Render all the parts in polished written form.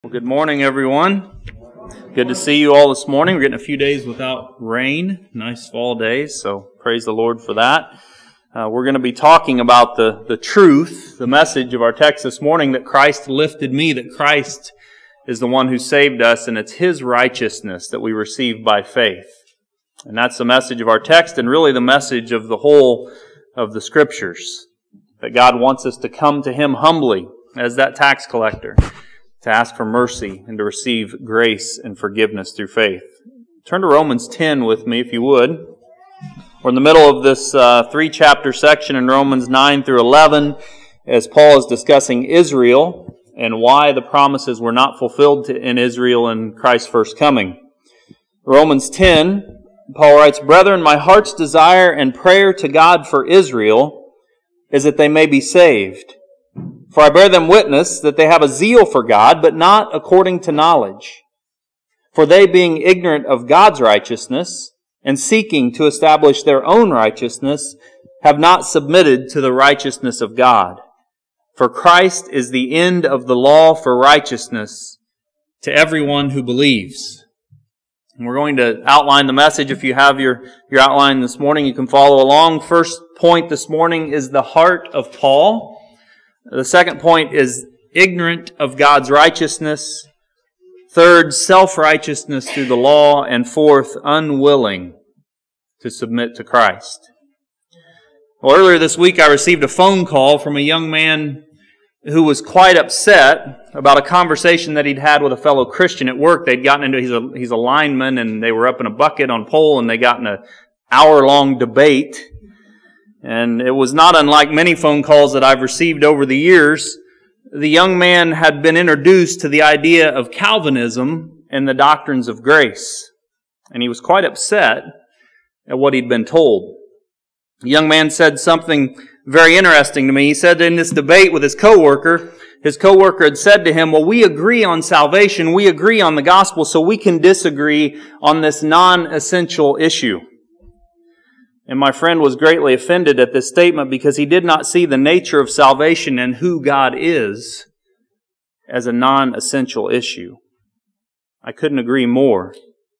Well, good morning, everyone. Good to see you all this morning. We're getting a few days without rain, nice fall days, so praise the Lord for that. We're going to be talking about the truth, the message of our text this morning, that Christ lifted me, that Christ is the one who saved us, and it's His righteousness that we receive by faith. And that's the message of our text, and really the message of the whole of the Scriptures, that God wants us to come to Him humbly as that tax collector, to ask for mercy and to receive grace and forgiveness through faith. Turn to Romans 10 with me, if you would. We're in the middle of this three-chapter section in Romans 9 through 11, as Paul is discussing Israel and why the promises were not fulfilled in Israel in Christ's first coming. Romans 10, Paul writes, "Brethren, my heart's desire and prayer to God for Israel is that they may be saved. For I bear them witness that they have a zeal for God, but not according to knowledge. For they, being ignorant of God's righteousness, and seeking to establish their own righteousness, have not submitted to the righteousness of God. For Christ is the end of the law for righteousness to everyone who believes." And we're going to outline the message. If you have your outline this morning, you can follow along. First point this morning is the heart of Paul. The second point is ignorant of God's righteousness. Third, self-righteousness through the law. And fourth, unwilling to submit to Christ. Well, earlier this week I received a phone call from a young man who was quite upset about a conversation that he'd had with a fellow Christian at work. They'd gotten into, he's a lineman, and they were up in a bucket on pole, and they got in an hour-long debate. And it was not unlike many phone calls that I've received over the years. The young man had been introduced to the idea of Calvinism and the doctrines of grace. And he was quite upset at what he'd been told. The young man said something very interesting to me. He said in this debate with his coworker had said to him, "Well, we agree on salvation, we agree on the gospel, so we can disagree on this non-essential issue." And my friend was greatly offended at this statement because he did not see the nature of salvation and who God is as a non-essential issue. I couldn't agree more.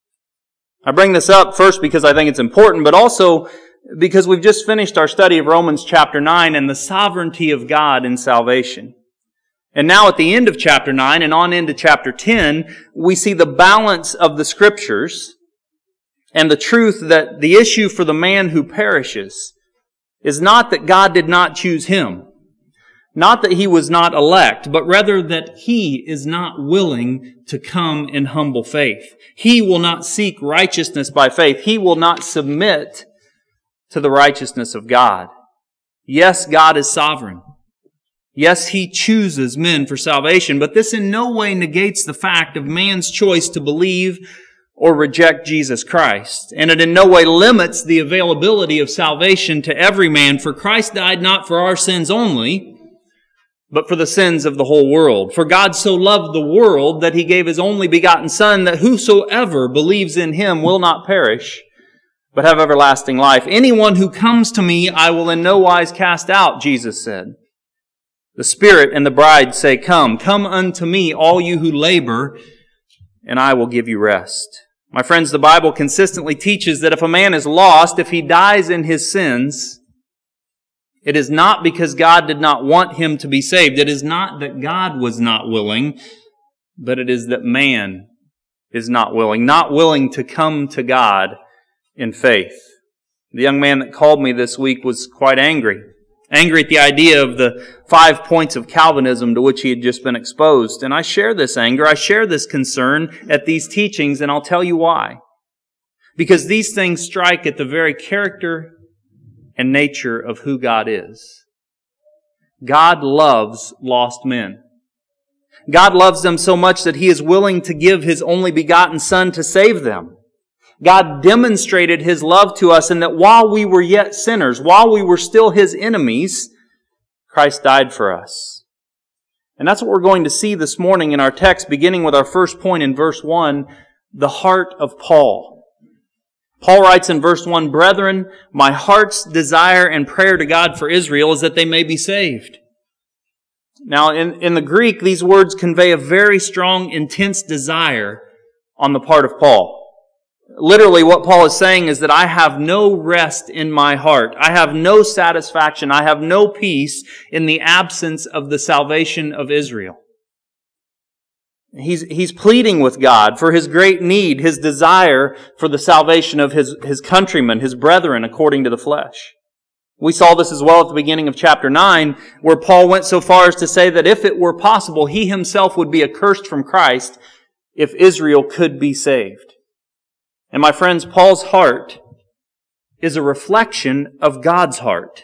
I bring this up first because I think it's important, but also because we've just finished our study of Romans chapter 9 and the sovereignty of God in salvation. And now at the end of chapter 9 and on into chapter 10, we see the balance of the Scriptures and the truth that the issue for the man who perishes is not that God did not choose him, not that he was not elect, but rather that he is not willing to come in humble faith. He will not seek righteousness by faith. He will not submit to the righteousness of God. Yes, God is sovereign. Yes, He chooses men for salvation, but this in no way negates the fact of man's choice to believe or reject Jesus Christ. And it in no way limits the availability of salvation to every man, for Christ died not for our sins only, but for the sins of the whole world. For God so loved the world that He gave His only begotten Son, that whosoever believes in Him will not perish, but have everlasting life. Anyone who comes to me, I will in no wise cast out, Jesus said. The Spirit and the bride say, "Come, come unto me, all you who labor, and I will give you rest." My friends, the Bible consistently teaches that if a man is lost, if he dies in his sins, it is not because God did not want him to be saved. It is not that God was not willing, but it is that man is not willing to come to God in faith. The young man that called me this week was quite angry at the idea of the 5 points of Calvinism to which he had just been exposed. And I share this anger, I share this concern at these teachings, and I'll tell you why. Because these things strike at the very character and nature of who God is. God loves lost men. God loves them so much that He is willing to give His only begotten Son to save them. God demonstrated His love to us in that while we were yet sinners, while we were still His enemies, Christ died for us. And that's what we're going to see this morning in our text, beginning with our first point in verse 1, the heart of Paul. Paul writes in verse 1, "Brethren, my heart's desire and prayer to God for Israel is that they may be saved." Now, in the Greek, these words convey a very strong, intense desire on the part of Paul. Literally, what Paul is saying is that I have no rest in my heart. I have no satisfaction. I have no peace in the absence of the salvation of Israel. He's pleading with God for his great need, his desire for the salvation of his countrymen, his brethren, according to the flesh. We saw this as well at the beginning of chapter 9, where Paul went so far as to say that if it were possible, he himself would be accursed from Christ if Israel could be saved. And my friends, Paul's heart is a reflection of God's heart.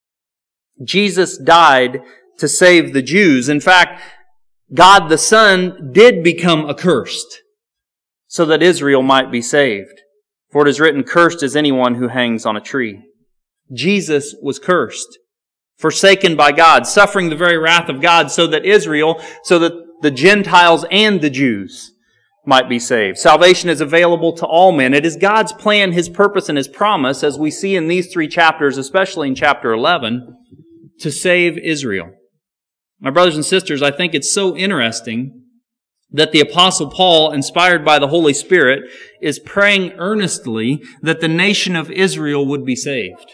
Jesus died to save the Jews. In fact, God the Son did become accursed so that Israel might be saved. For it is written, "Cursed is anyone who hangs on a tree." Jesus was cursed, forsaken by God, suffering the very wrath of God so that the Gentiles and the Jews might be saved. Salvation is available to all men. It is God's plan, His purpose, and His promise, as we see in these 3 chapters, especially in chapter 11, to save Israel. My brothers and sisters, I think it's so interesting that the Apostle Paul, inspired by the Holy Spirit, is praying earnestly that the nation of Israel would be saved.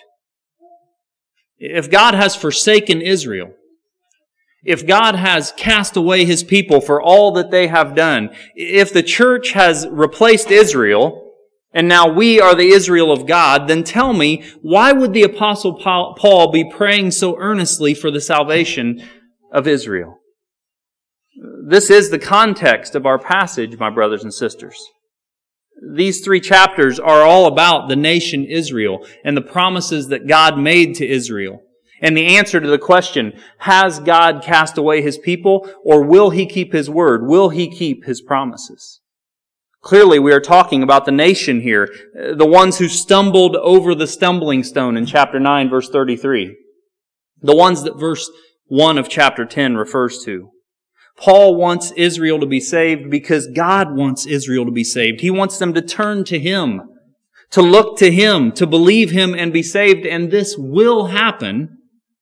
If God has forsaken Israel, if God has cast away His people for all that they have done, if the church has replaced Israel, and now we are the Israel of God, then tell me, why would the Apostle Paul be praying so earnestly for the salvation of Israel? This is the context of our passage, my brothers and sisters. These 3 chapters are all about the nation Israel and the promises that God made to Israel. And the answer to the question, has God cast away His people, or will He keep His word? Will He keep His promises? Clearly, we are talking about the nation here, the ones who stumbled over the stumbling stone in chapter 9, verse 33. The ones that verse 1 of chapter 10 refers to. Paul wants Israel to be saved because God wants Israel to be saved. He wants them to turn to Him, to look to Him, to believe Him and be saved. And this will happen,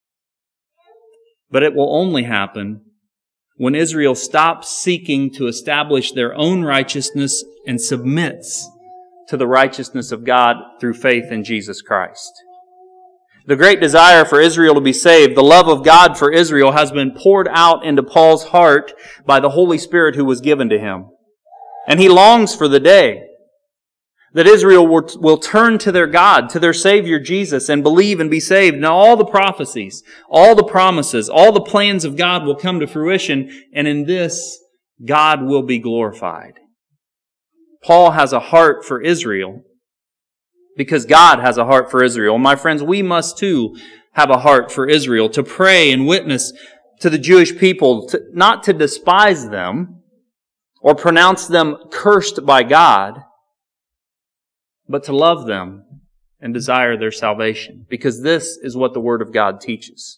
but it will only happen when Israel stops seeking to establish their own righteousness and submits to the righteousness of God through faith in Jesus Christ. The great desire for Israel to be saved, the love of God for Israel, has been poured out into Paul's heart by the Holy Spirit who was given to him. And he longs for the day that Israel will turn to their God, to their Savior Jesus, and believe and be saved. And all the prophecies, all the promises, all the plans of God will come to fruition, and in this, God will be glorified. Paul has a heart for Israel because God has a heart for Israel. My friends, we must too have a heart for Israel, to pray and witness to the Jewish people, not to despise them or pronounce them cursed by God, but to love them and desire their salvation, because this is what the Word of God teaches.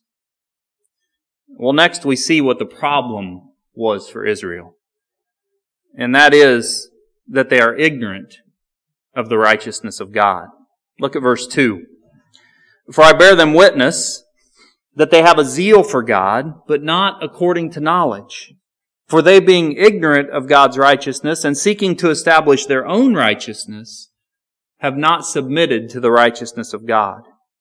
Well, next we see what the problem was for Israel, and that is that they are ignorant of the righteousness of God. Look at verse 2. For I bear them witness that they have a zeal for God, but not according to knowledge. For they, being ignorant of God's righteousness and seeking to establish their own righteousness, have not submitted to the righteousness of God.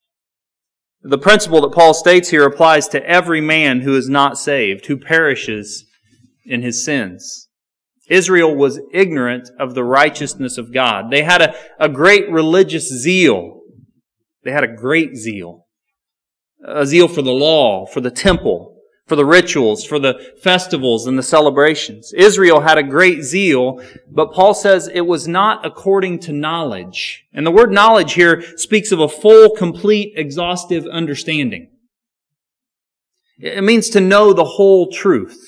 The principle that Paul states here applies to every man who is not saved, who perishes in his sins. Israel was ignorant of the righteousness of God. They had a great religious zeal. They had a great zeal. A zeal for the law, for the temple, for the rituals, for the festivals and the celebrations. Israel had a great zeal, but Paul says it was not according to knowledge. And the word knowledge here speaks of a full, complete, exhaustive understanding. It means to know the whole truth.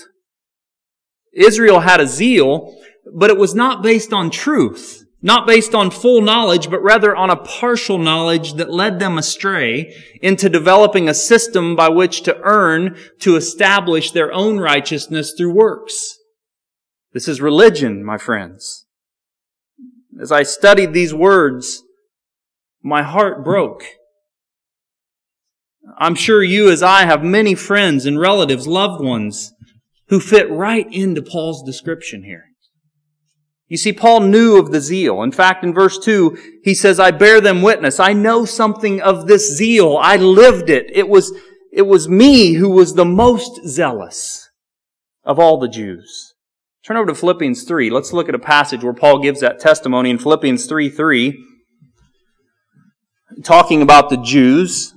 Israel had a zeal, but it was not based on truth, not based on full knowledge, but rather on a partial knowledge that led them astray into developing a system by which to earn, to establish their own righteousness through works. This is religion, my friends. As I studied these words, my heart broke. I'm sure you as I have many friends and relatives, loved ones, who fit right into Paul's description here. You see, Paul knew of the zeal. In fact, in verse 2, he says, I bear them witness. I know something of this zeal. I lived it. It was me who was the most zealous of all the Jews. Turn over to Philippians 3. Let's look at a passage where Paul gives that testimony in Philippians 3:3, talking about the Jews.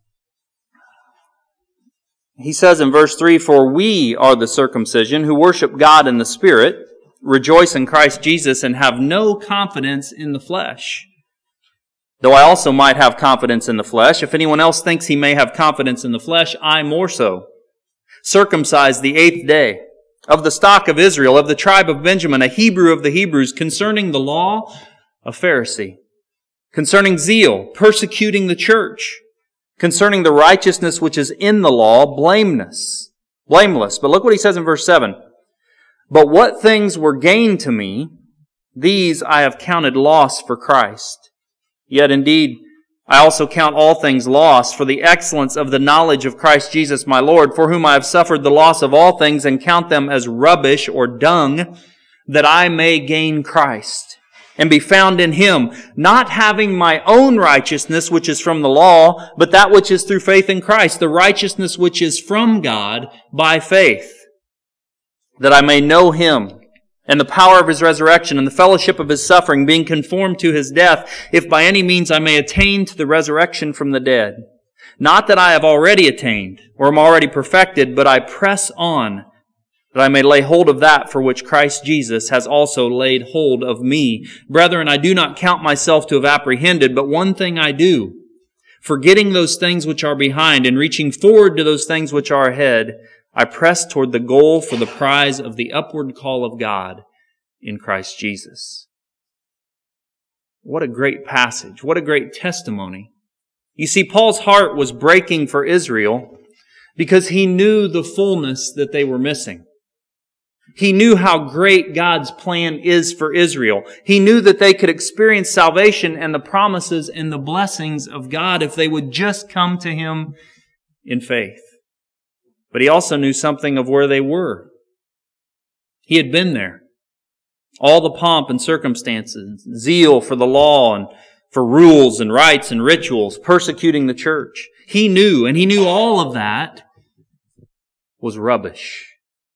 He says in verse 3, For we are the circumcision who worship God in the Spirit, rejoice in Christ Jesus, and have no confidence in the flesh. Though I also might have confidence in the flesh, if anyone else thinks he may have confidence in the flesh, I more so. Circumcised the 8th day, of the stock of Israel, of the tribe of Benjamin, a Hebrew of the Hebrews, concerning the law, a Pharisee, concerning zeal, persecuting the church, concerning the righteousness which is in the law, blameless. But look what he says in verse 7. But what things were gain to me, these I have counted loss for Christ. Yet indeed, I also count all things loss for the excellence of the knowledge of Christ Jesus my Lord, for whom I have suffered the loss of all things and count them as rubbish or dung, that I may gain Christ and be found in Him, not having my own righteousness which is from the law, but that which is through faith in Christ, the righteousness which is from God by faith, that I may know Him and the power of His resurrection and the fellowship of His suffering, being conformed to His death, if by any means I may attain to the resurrection from the dead. Not that I have already attained, or am already perfected, but I press on, that I may lay hold of that for which Christ Jesus has also laid hold of me. Brethren, I do not count myself to have apprehended, but one thing I do, forgetting those things which are behind, and reaching forward to those things which are ahead, I press toward the goal for the prize of the upward call of God in Christ Jesus. What a great passage. What a great testimony. You see, Paul's heart was breaking for Israel because he knew the fullness that they were missing. He knew how great God's plan is for Israel. He knew that they could experience salvation and the promises and the blessings of God if they would just come to Him in faith. But he also knew something of where they were. He had been there. All the pomp and circumstances, zeal for the law and for rules and rites and rituals, persecuting the church. He knew, and he knew all of that was rubbish.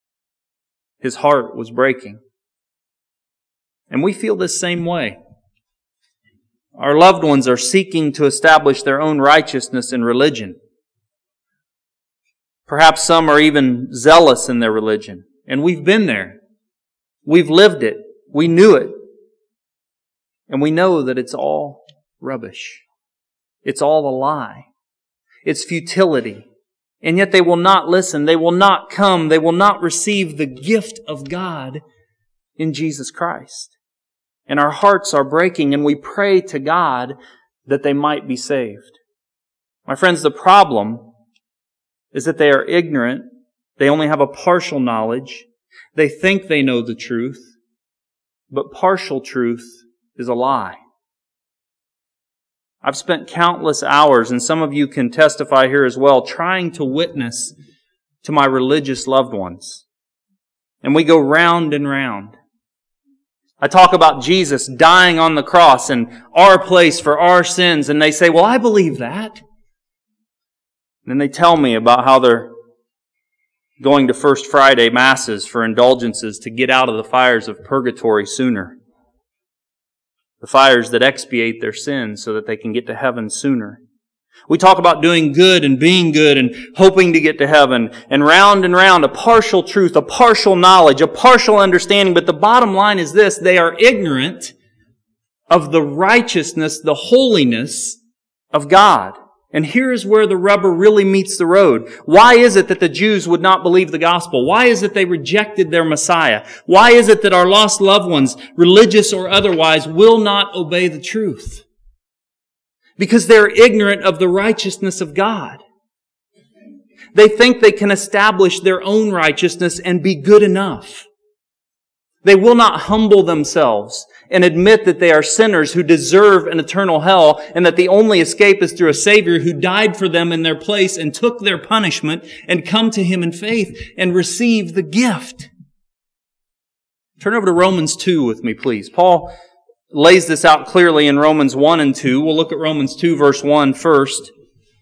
His heart was breaking. And we feel this same way. Our loved ones are seeking to establish their own righteousness in religion. Perhaps some are even zealous in their religion. And we've been there. We've lived it. We knew it. And we know that it's all rubbish. It's all a lie. It's futility. And yet they will not listen. They will not come. They will not receive the gift of God in Jesus Christ. And our hearts are breaking, and we pray to God that they might be saved. My friends, the problem is that they are ignorant. They only have a partial knowledge. They think they know the truth, but partial truth is a lie. I've spent countless hours, and some of you can testify here as well, trying to witness to my religious loved ones. And we go round and round. I talk about Jesus dying on the cross and our place for our sins, and they say, well, I believe that. Then they tell me about how they're going to First Friday Masses for indulgences to get out of the fires of purgatory sooner. The fires that expiate their sins so that they can get to heaven sooner. We talk about doing good and being good and hoping to get to heaven, and round, a partial truth, a partial knowledge, a partial understanding. But the bottom line is this: they are ignorant of the righteousness, the holiness of God. And here is where the rubber really meets the road. Why is it that the Jews would not believe the gospel? Why is it they rejected their Messiah? Why is it that our lost loved ones, religious or otherwise, will not obey the truth? Because they're ignorant of the righteousness of God. They think they can establish their own righteousness and be good enough. They will not humble themselves and admit that they are sinners who deserve an eternal hell, and that the only escape is through a Savior who died for them in their place and took their punishment, and come to Him in faith and receive the gift. Turn over to Romans 2 with me, please. Paul lays this out clearly in Romans 1 and 2. We'll look at Romans 2 verse 1 first.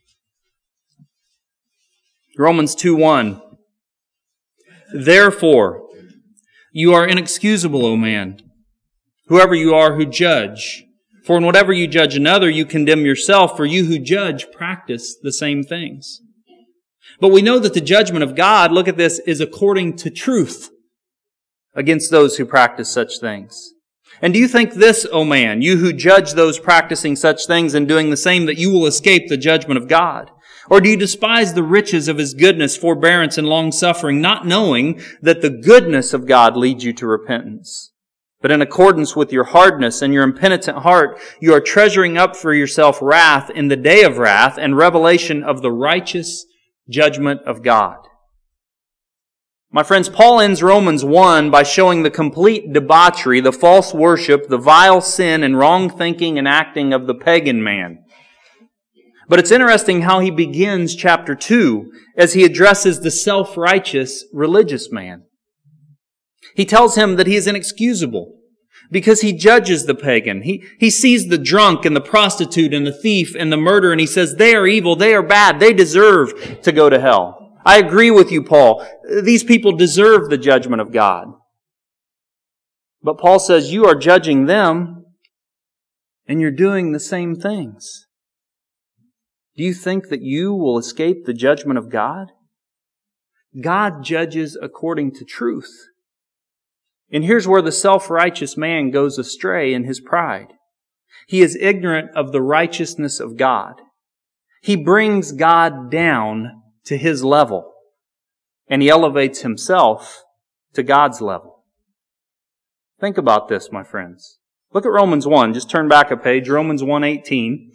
Romans 2:1. Therefore, you are inexcusable, O man, whoever you are who judge. For in whatever you judge another, you condemn yourself, for you who judge practice the same things. But we know that the judgment of God, look at this, is according to truth against those who practice such things. And do you think this, O man, you who judge those practicing such things and doing the same, that you will escape the judgment of God? Or do you despise the riches of His goodness, forbearance, and long-suffering, not knowing that the goodness of God leads you to repentance? But in accordance with your hardness and your impenitent heart, you are treasuring up for yourself wrath in the day of wrath and revelation of the righteous judgment of God. My friends, Paul ends Romans 1 by showing the complete debauchery, the false worship, the vile sin and wrong thinking and acting of the pagan man. But it's interesting how he begins chapter 2 as he addresses the self-righteous religious man. He tells him that he is inexcusable because he judges the pagan. He sees the drunk and the prostitute and the thief and the murderer, and he says, they are evil, they are bad, they deserve to go to hell. I agree with you, Paul. These people deserve the judgment of God. But Paul says, you are judging them and you're doing the same things. Do you think that you will escape the judgment of God? God judges according to truth. And here's where the self-righteous man goes astray in his pride. He is ignorant of the righteousness of God. He brings God down to his level, and he elevates himself to God's level. Think about this, my friends. Look at Romans 1. Just turn back a page. Romans 1:18.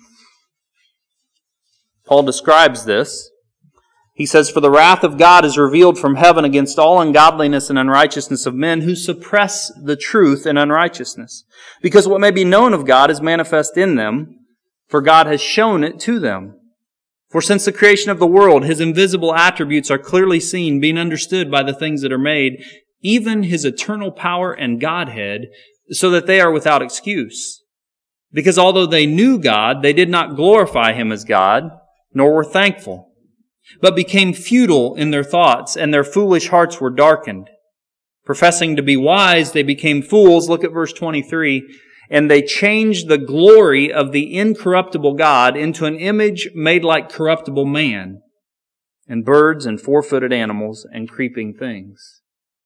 Paul describes this. He says, for the wrath of God is revealed from heaven against all ungodliness and unrighteousness of men who suppress the truth in unrighteousness. Because what may be known of God is manifest in them, for God has shown it to them. For since the creation of the world, His invisible attributes are clearly seen, being understood by the things that are made, even His eternal power and Godhead, so that they are without excuse. Because although they knew God, they did not glorify Him as God, nor were thankful, but became futile in their thoughts, and their foolish hearts were darkened. Professing to be wise, they became fools. Look at verse 23. And they changed the glory of the incorruptible God into an image made like corruptible man, and birds and four-footed animals and creeping things.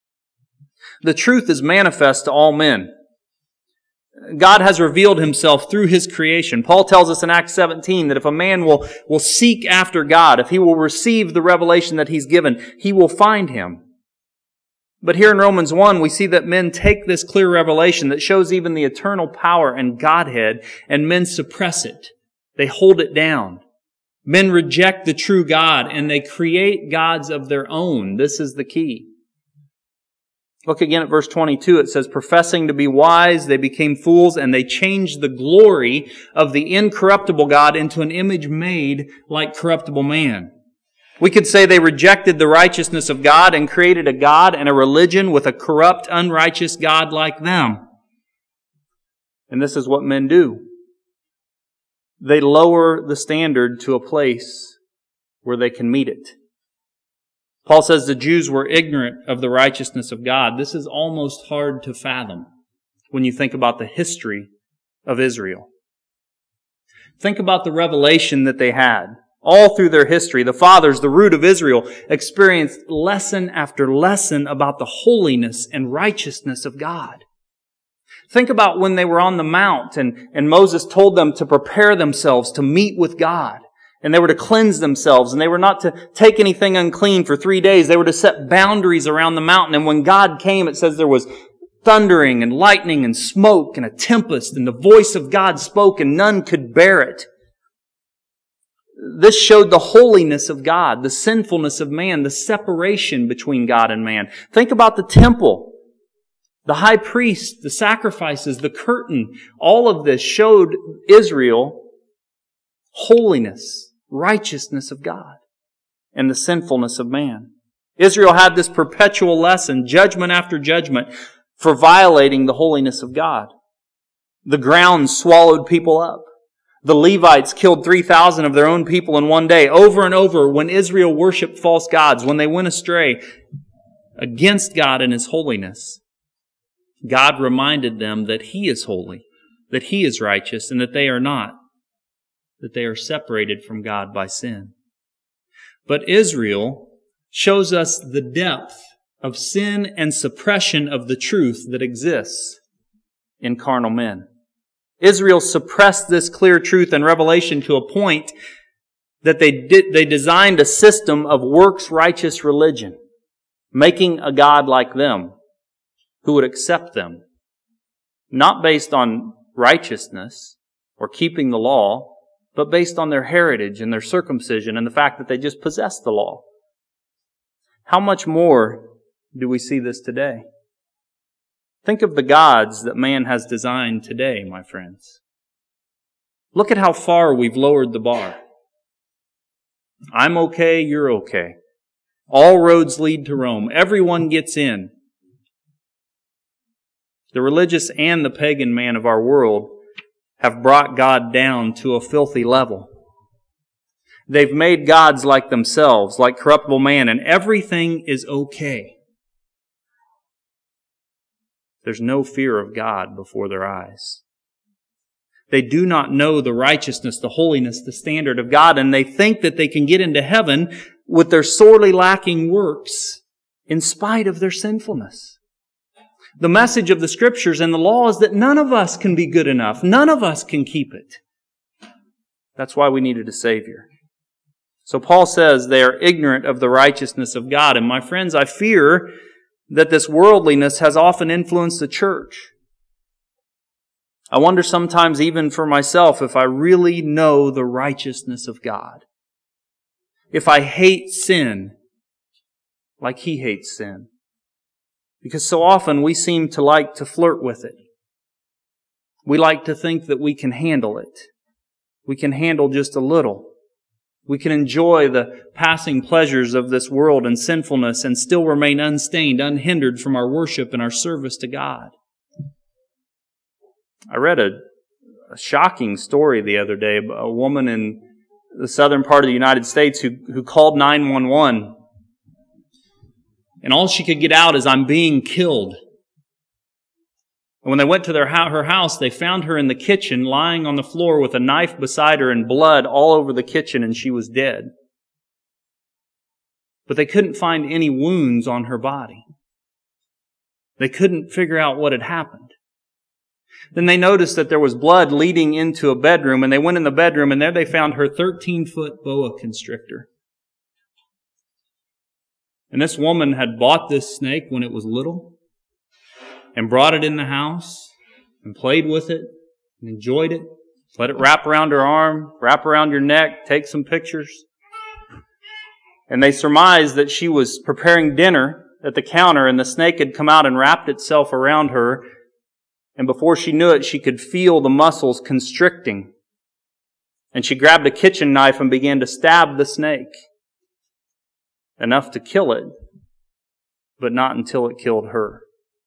The truth is manifest to all men. God has revealed Himself through His creation. Paul tells us in Acts 17 that if a man will seek after God, if he will receive the revelation that he's given, he will find Him. But here in Romans 1, we see that men take this clear revelation that shows even the eternal power and Godhead, and men suppress it. They hold it down. Men reject the true God, and they create gods of their own. This is the key. Look again at verse 22. It says, professing to be wise, they became fools, and they changed the glory of the incorruptible God into an image made like corruptible man. We could say they rejected the righteousness of God and created a God and a religion with a corrupt, unrighteous God like them. And this is what men do. They lower the standard to a place where they can meet it. Paul says the Jews were ignorant of the righteousness of God. This is almost hard to fathom when you think about the history of Israel. Think about the revelation that they had. All through their history, the fathers, the root of Israel, experienced lesson after lesson about the holiness and righteousness of God. Think about when they were on the mount and Moses told them to prepare themselves to meet with God. And they were to cleanse themselves, and they were not to take anything unclean for 3 days. They were to set boundaries around the mountain. And when God came, it says there was thundering and lightning and smoke and a tempest, and the voice of God spoke, and none could bear it. This showed the holiness of God, the sinfulness of man, the separation between God and man. Think about the temple. The high priest, the sacrifices, the curtain, all of this showed Israel holiness, righteousness of God, and the sinfulness of man. Israel had this perpetual lesson, judgment after judgment, for violating the holiness of God. The ground swallowed people up. The Levites killed 3,000 of their own people in one day. Over and over, when Israel worshipped false gods, when they went astray against God and His holiness, God reminded them that He is holy, that He is righteous, and that they are not, that they are separated from God by sin. But Israel shows us the depth of sin and suppression of the truth that exists in carnal men. Israel suppressed this clear truth and revelation to a point that they designed a system of works-righteous religion, making a God like them who would accept them, not based on righteousness or keeping the law, but based on their heritage and their circumcision and the fact that they just possessed the law. How much more do we see this today? Think of the gods that man has designed today, my friends. Look at how far we've lowered the bar. I'm okay, you're okay. All roads lead to Rome. Everyone gets in. The religious and the pagan man of our world have brought God down to a filthy level. They've made gods like themselves, like corruptible man, and everything is okay. There's no fear of God before their eyes. They do not know the righteousness, the holiness, the standard of God, and they think that they can get into heaven with their sorely lacking works in spite of their sinfulness. The message of the Scriptures and the law is that none of us can be good enough. None of us can keep it. That's why we needed a Savior. So Paul says they are ignorant of the righteousness of God. And my friends, I fear that this worldliness has often influenced the church. I wonder sometimes even for myself if I really know the righteousness of God. If I hate sin like He hates sin. Because so often we seem to like to flirt with it. We like to think that we can handle it. We can handle just a little. We can enjoy the passing pleasures of this world and sinfulness and still remain unstained, unhindered from our worship and our service to God. I read a shocking story the other day about a woman in the southern part of the United States who called 911. And all she could get out is, "I'm being killed." And when they went to her house, they found her in the kitchen, lying on the floor with a knife beside her and blood all over the kitchen, and she was dead. But they couldn't find any wounds on her body. They couldn't figure out what had happened. Then they noticed that there was blood leading into a bedroom, and they went in the bedroom, and there they found her 13-foot boa constrictor. And this woman had bought this snake when it was little, and brought it in the house, and played with it, and enjoyed it. Let it wrap around her arm, wrap around your neck, take some pictures. And they surmised that she was preparing dinner at the counter, and the snake had come out and wrapped itself around her. And before she knew it, she could feel the muscles constricting. And she grabbed a kitchen knife and began to stab the snake. Enough to kill it, but not until it killed her.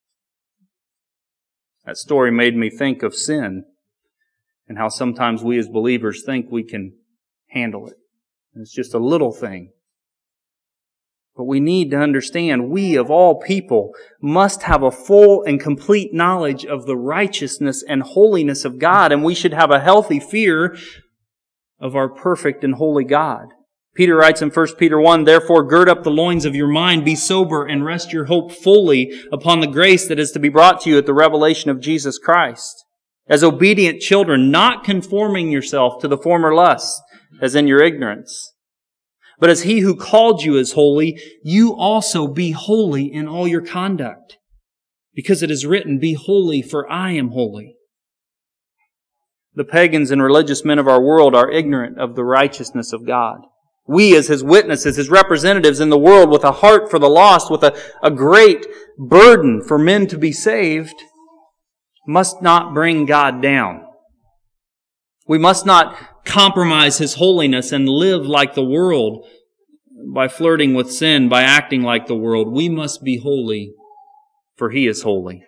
That story made me think of sin and how sometimes we as believers think we can handle it. And it's just a little thing. But we need to understand we of all people must have a full and complete knowledge of the righteousness and holiness of God, and we should have a healthy fear of our perfect and holy God. Peter writes in 1 Peter 1, "Therefore gird up the loins of your mind, be sober, and rest your hope fully upon the grace that is to be brought to you at the revelation of Jesus Christ. As obedient children, not conforming yourself to the former lusts, as in your ignorance. But as He who called you is holy, you also be holy in all your conduct. Because it is written, be holy, for I am holy." The pagans and religious men of our world are ignorant of the righteousness of God. We as His witnesses, His representatives in the world with a heart for the lost, with a great burden for men to be saved, must not bring God down. We must not compromise His holiness and live like the world by flirting with sin, by acting like the world. We must be holy, for He is holy.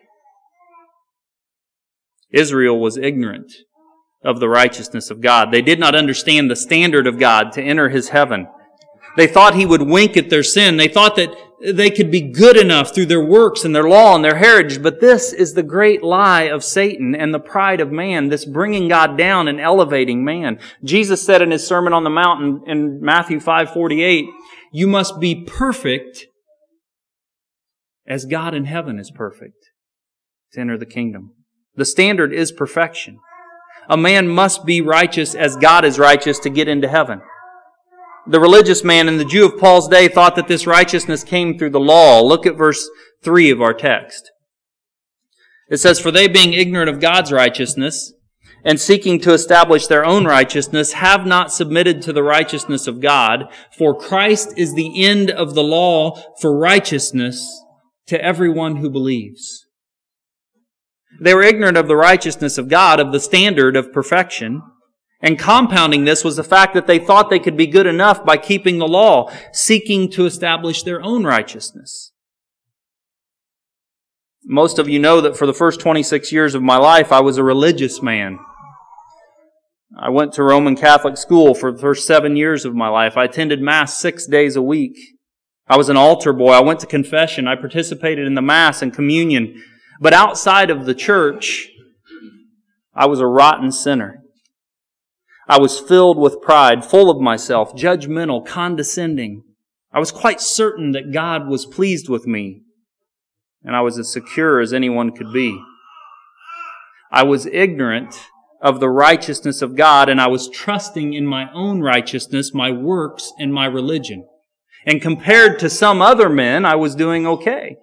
Israel was ignorant of the righteousness of God. They did not understand the standard of God to enter His heaven. They thought He would wink at their sin. They thought that they could be good enough through their works and their law and their heritage. But this is the great lie of Satan and the pride of man, this bringing God down and elevating man. Jesus said in His Sermon on the Mount in Matthew 5:48, "You must be perfect as God in heaven is perfect to enter the kingdom." The standard is perfection. A man must be righteous as God is righteous to get into heaven. The religious man and the Jew of Paul's day thought that this righteousness came through the law. Look at verse 3 of our text. It says, "For they being ignorant of God's righteousness and seeking to establish their own righteousness have not submitted to the righteousness of God. For Christ is the end of the law for righteousness to everyone who believes." They were ignorant of the righteousness of God, of the standard of perfection. And compounding this was the fact that they thought they could be good enough by keeping the law, seeking to establish their own righteousness. Most of you know that for the first 26 years of my life, I was a religious man. I went to Roman Catholic school for the first 7 years of my life. I attended Mass 6 days a week. I was an altar boy. I went to confession. I participated in the Mass and communion. But outside of the church, I was a rotten sinner. I was filled with pride, full of myself, judgmental, condescending. I was quite certain that God was pleased with me, and I was as secure as anyone could be. I was ignorant of the righteousness of God, and I was trusting in my own righteousness, my works, and my religion. And compared to some other men, I was doing okay.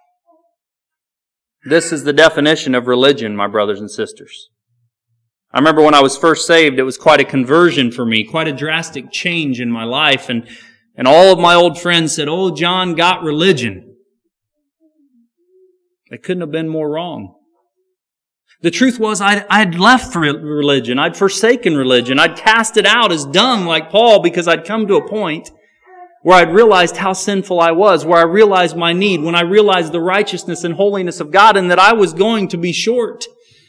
This is the definition of religion, my brothers and sisters. I remember when I was first saved, it was quite a conversion for me, quite a drastic change in my life. And all of my old friends said, "Oh, John got religion." They couldn't have been more wrong. The truth was, I'd left religion. I'd forsaken religion. I'd cast it out as dung like Paul, because I'd come to a point where I'd realized how sinful I was, where I realized my need, when I realized the righteousness and holiness of God, and that I was going to be short.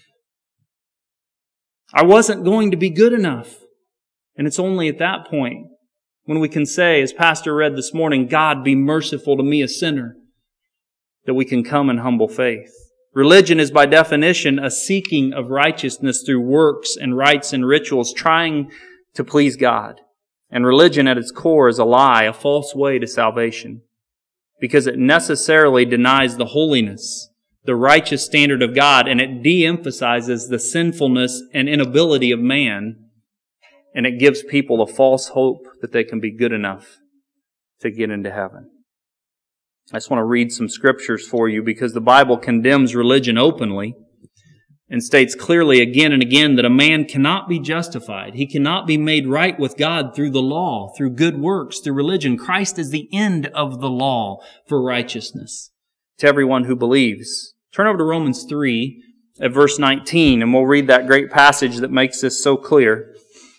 I wasn't going to be good enough. And it's only at that point when we can say, as Pastor read this morning, "God, be merciful to me, a sinner," that we can come in humble faith. Religion is by definition a seeking of righteousness through works and rites and rituals, trying to please God. And religion at its core is a lie, a false way to salvation, because it necessarily denies the holiness, the righteous standard of God, and it de-emphasizes the sinfulness and inability of man, and it gives people a false hope that they can be good enough to get into heaven. I just want to read some scriptures for you, because the Bible condemns religion openly and states clearly again and again that a man cannot be justified. He cannot be made right with God through the law, through good works, through religion. Christ is the end of the law for righteousness to everyone who believes. Turn over to Romans 3 at verse 19, and we'll read that great passage that makes this so clear.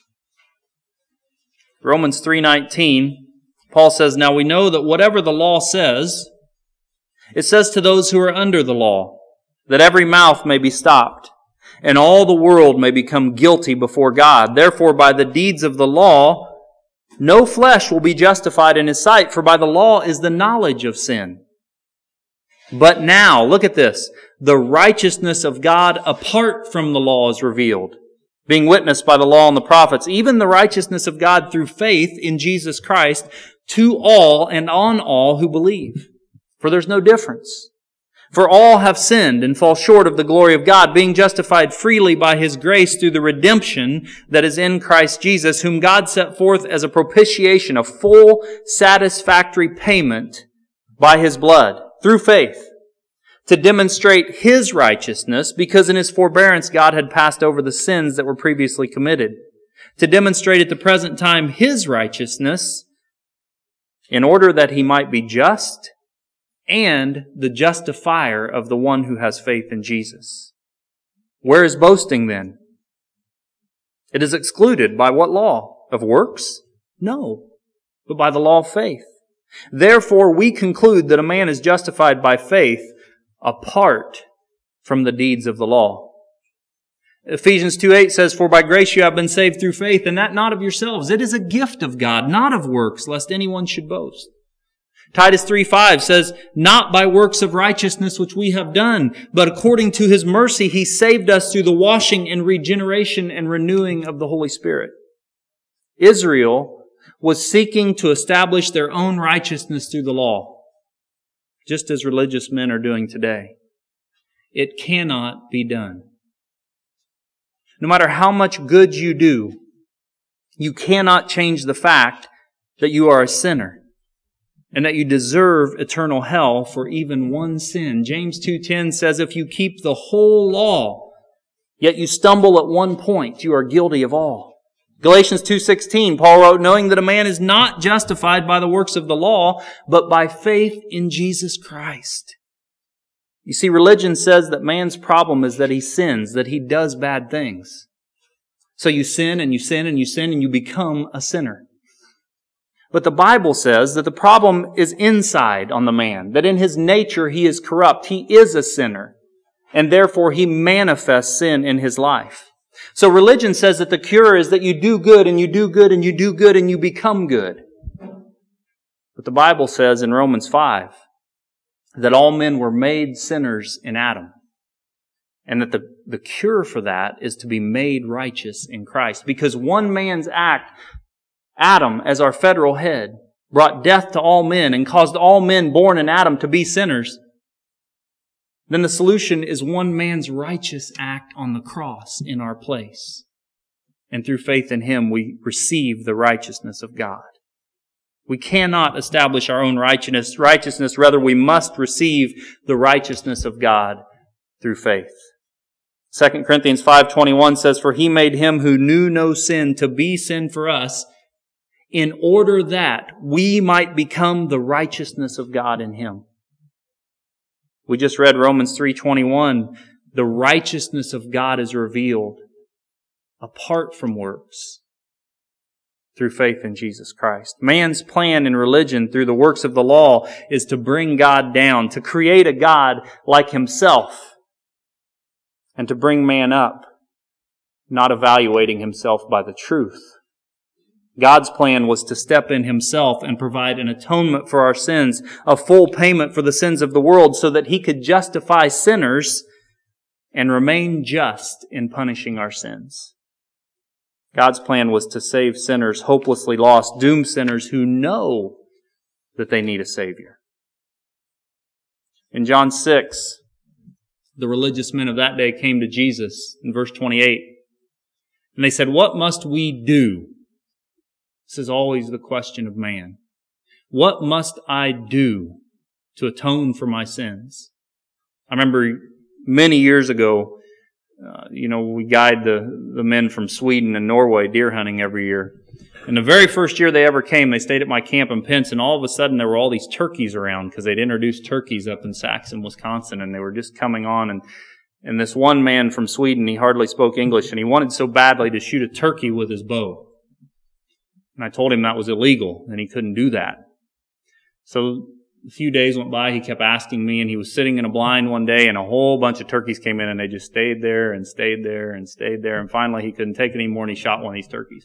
Romans 3:19, Paul says, "Now we know that whatever the law says, it says to those who are under the law, that every mouth may be stopped, and all the world may become guilty before God. Therefore, by the deeds of the law, no flesh will be justified in His sight, for by the law is the knowledge of sin. But now," look at this, "the righteousness of God apart from the law is revealed, being witnessed by the law and the prophets, even the righteousness of God through faith in Jesus Christ, to all and on all who believe. For there's no difference. For all have sinned and fall short of the glory of God, being justified freely by His grace through the redemption that is in Christ Jesus, whom God set forth as a propitiation, a full, satisfactory payment by His blood, through faith, to demonstrate His righteousness, because in His forbearance God had passed over the sins that were previously committed, to demonstrate at the present time His righteousness, in order that He might be just and the justifier of the one who has faith in Jesus. Where is boasting then? It is excluded by what law? Of works? No, but by the law of faith. Therefore, we conclude that a man is justified by faith apart from the deeds of the law. Ephesians 2:8 says, "For by grace you have been saved through faith, and that not of yourselves. It is a gift of God, not of works, lest anyone should boast." Titus 3:5 says, "Not by works of righteousness which we have done, but according to His mercy He saved us through the washing and regeneration and renewing of the Holy Spirit." Israel was seeking to establish their own righteousness through the law, just as religious men are doing today. It cannot be done. No matter how much good you do, you cannot change the fact that you are a sinner and that you deserve eternal hell for even one sin. James 2:10 says, "If you keep the whole law, yet you stumble at one point, you are guilty of all." Galatians 2:16, Paul wrote, "Knowing that a man is not justified by the works of the law, but by faith in Jesus Christ." You see, religion says that man's problem is that he sins, that he does bad things. So you sin and you sin and you sin and you become a sinner. But the Bible says that the problem is inside on the man, that in his nature he is corrupt. He is a sinner, and therefore he manifests sin in his life. So religion says that the cure is that you do good and you do good and you do good and you become good. But the Bible says in Romans 5 that all men were made sinners in Adam, and that the cure for that is to be made righteous in Christ. Because one man's act, Adam, as our federal head, brought death to all men and caused all men born in Adam to be sinners. Then the solution is one man's righteous act on the cross in our place. And through faith in Him, we receive the righteousness of God. We cannot establish our own righteousness. Rather, we must receive the righteousness of God through faith. 2 Corinthians 5:21 says, "For He made Him who knew no sin to be sin for us, in order that we might become the righteousness of God in Him." We just read Romans 3:21. The righteousness of God is revealed apart from works through faith in Jesus Christ. Man's plan in religion through the works of the law is to bring God down, to create a God like Himself, and to bring man up, not evaluating himself by the truth. God's plan was to step in Himself and provide an atonement for our sins, a full payment for the sins of the world, so that He could justify sinners and remain just in punishing our sins. God's plan was to save sinners, hopelessly lost, doomed sinners who know that they need a Savior. In John 6, the religious men of that day came to Jesus in verse 28, and they said, "What must we do?" This is always the question of man. What must I do to atone for my sins? I remember many years ago, we guide the men from Sweden and Norway deer hunting every year. And the very first year they ever came, they stayed at my camp in Pence, and all of a sudden there were all these turkeys around because they'd introduced turkeys up in Saxon, Wisconsin, and they were just coming on. And this one man from Sweden, he hardly spoke English, and he wanted so badly to shoot a turkey with his bow. And I told him that was illegal, and he couldn't do that. So a few days went by, he kept asking me, and he was sitting in a blind one day, and a whole bunch of turkeys came in, and they just stayed there and stayed there and stayed there, and finally he couldn't take it anymore, and he shot one of these turkeys.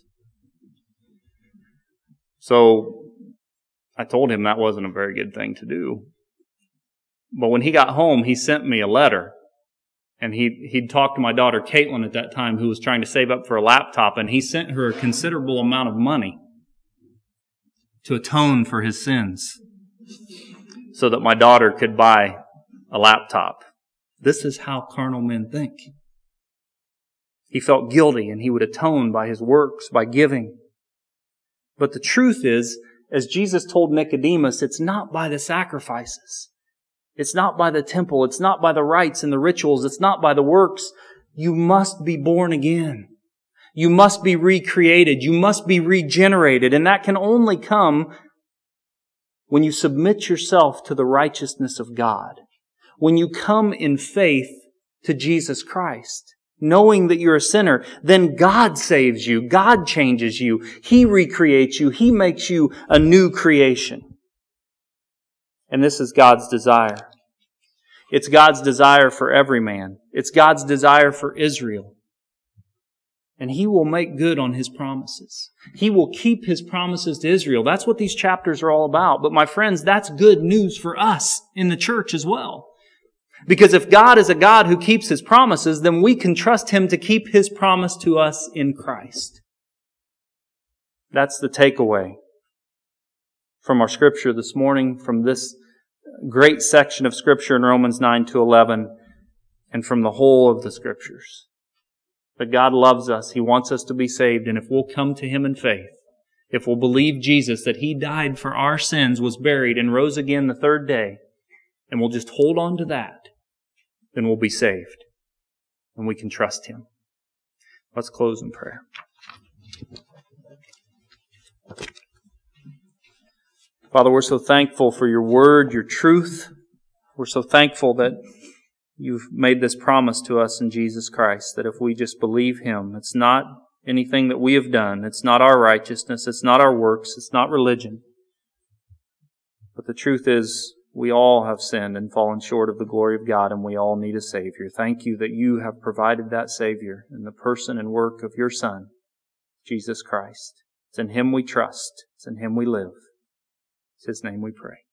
So I told him that wasn't a very good thing to do. But when he got home, he sent me a letter. And he'd talked to my daughter Caitlin at that time, who was trying to save up for a laptop, and he sent her a considerable amount of money to atone for his sins so that my daughter could buy a laptop. This is how carnal men think. He felt guilty, and he would atone by his works, by giving. But the truth is, as Jesus told Nicodemus, it's not by the sacrifices. It's not by the temple. It's not by the rites and the rituals. It's not by the works. You must be born again. You must be recreated. You must be regenerated. And that can only come when you submit yourself to the righteousness of God. When you come in faith to Jesus Christ, knowing that you're a sinner, then God saves you. God changes you. He recreates you. He makes you a new creation. And this is God's desire. It's God's desire for every man. It's God's desire for Israel. And He will make good on His promises. He will keep His promises to Israel. That's what these chapters are all about. But my friends, that's good news for us in the church as well. Because if God is a God who keeps His promises, then we can trust Him to keep His promise to us in Christ. That's the takeaway from our Scripture this morning, from this great section of Scripture in Romans 9 to 11, and from the whole of the Scriptures. That God loves us. He wants us to be saved. And if we'll come to Him in faith, if we'll believe Jesus, that He died for our sins, was buried, and rose again the third day, and we'll just hold on to that, then we'll be saved. And we can trust Him. Let's close in prayer. Father, we're so thankful for Your Word, Your truth. We're so thankful that You've made this promise to us in Jesus Christ, that if we just believe Him, it's not anything that we have done. It's not our righteousness. It's not our works. It's not religion. But the truth is, we all have sinned and fallen short of the glory of God, and we all need a Savior. Thank You that You have provided that Savior in the person and work of Your Son, Jesus Christ. It's in Him we trust. It's in Him we live. It's His name we pray.